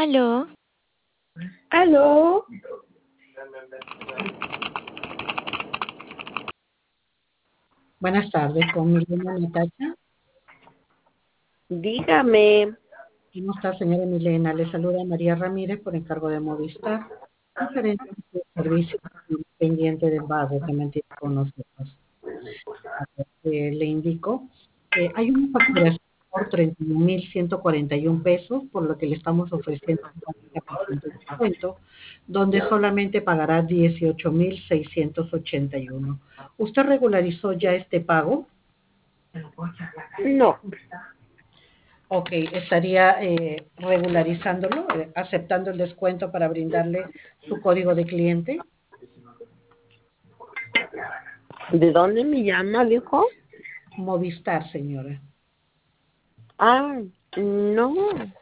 Aló, ¿Aló? Buenas tardes, con Milena Natacha. Dígame. ¿Cómo está, señora Milena? Le saluda María Ramírez por encargo de Movistar, referente a su servicio pendiente de pago que mantiene con nosotros. Le indico, hay una facturación por 31.141 pesos, por lo que le estamos ofreciendo un 40% de descuento, donde solamente pagará 18.681. ¿Usted regularizó ya este pago? No. Ok, estaría regularizándolo, aceptando el descuento para brindarle su código de cliente. ¿De dónde me llama, dijo? Movistar, señora. Ah, no.